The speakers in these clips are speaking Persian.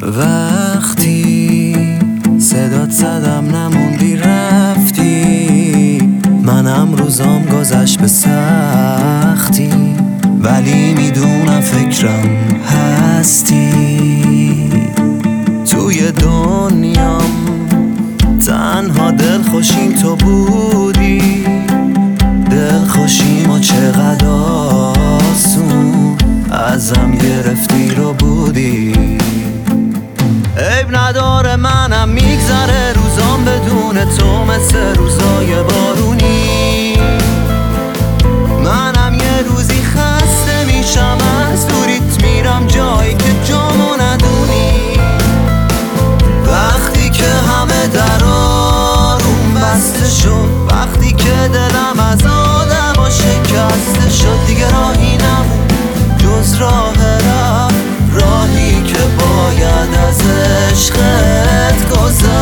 وقتی صدات زدم نموندی رفتی، منم روزام گذشت به سختی، ولی میدونم فکرم هستی. توی دنیام تنها دلخوشیم تو بودی، دلخوشیم و چقدر آسون ازم گرفتی رو بودی. عیب نداره منم میگذره روزام بدون تو مثل روزای بارونی. منم یه روزی خسته میشم از دوریت، میرم جایی که جامو ندونی. وقتی که همه درارون بسته شد، وقتی که دلم از آدما شکسته شد، دیگه راهی نمون جز راه رفت، راهی که باید از عشقت گذشت.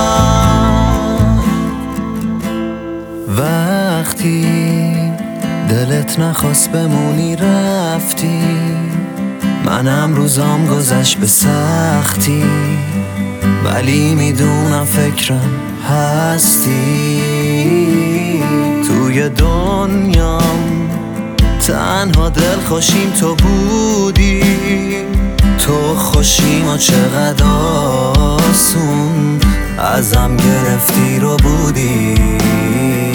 وقتی دلت نخواست بمونی رفتی، منم روزام گذشت به سختی، ولی میدونم فکرم هستی. توی دنیام تنها دلخوشیم تو بودی، تو خوشیم و چقدر آسون ازم گرفتی رو بودی.